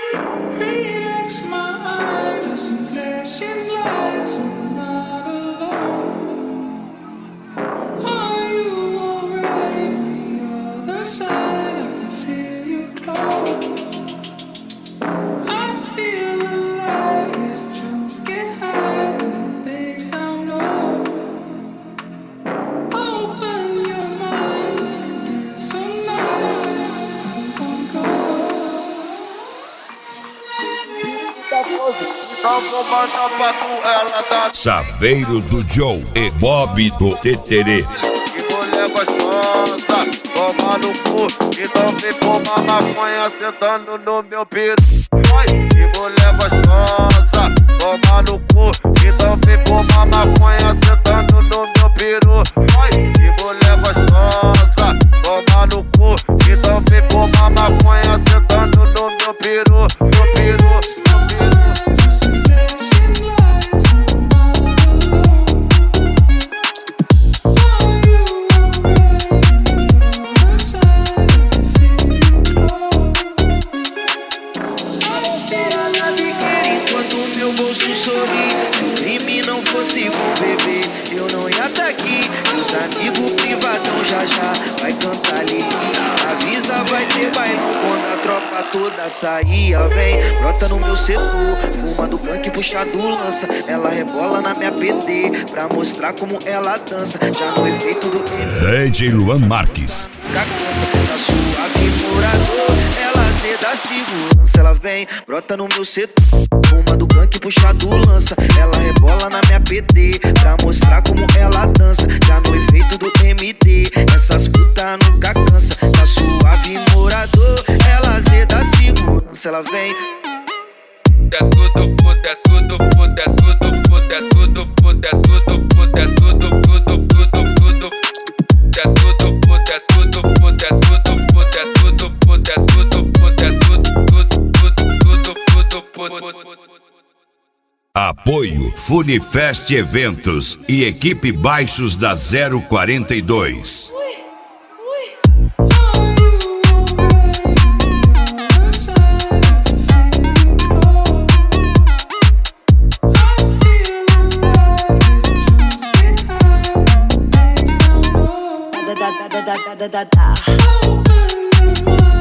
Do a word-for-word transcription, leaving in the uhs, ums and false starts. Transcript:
Relax my eyes, there's some flashing lights, I'm not alone. Are you alright on the other side? I can feel you close. I feel alive as the drums get high and the bass down low. Open your mind, we can dance all night. I wanna go. Então vou mandar pra tu, ela tá Saveiro do Joe e Bob do Teterê. que mulher gostosa, toma no cu. Então vem fumar maconha sentando no meu peru. Oi, que mulher gostosa, toma no cu. Então vem fumar maconha sentando no meu peru. Oi, que mulher gostosa, toma no cu. Então vem fumar maconha sentando no meu peru. Meu peru, meu peru. Meu bolso sorri, se o crime não fosse bom, bebê, eu não ia tá aqui. Meus amigos privadão já já vai cantar ali. Avisa, vai ter bailão quando a tropa toda sair. Ela vem, brota no meu setor, fuma do gangue, puxa do lança. Ela rebola na minha P D pra mostrar como ela dança. Já no efeito do M D J Luan Marques. Cacança, tá suave, morador. Ela zeda segurança. Ela vem, brota no meu setor, fuma do gangue, puxa do lança. Ela rebola na minha P D pra mostrar como ela dança. Já no efeito do M D, essas puta nunca cansa. Tá suave, morador. Ela zeda segurança. Ela vem. É tudo, puta, é tudo, puta, é tudo, puta, é tudo, puta, é tudo, puta, é tudo, tudo, tudo, tudo. É tudo, puta, é tudo, puta, é tudo, puta, é tudo, puta, é tudo, puta, é tudo, tudo, tudo, tudo, tudo, tudo. Apoio Funifest Eventos e equipe Baixos da zero quarenta e dois. Da da da da da da da da.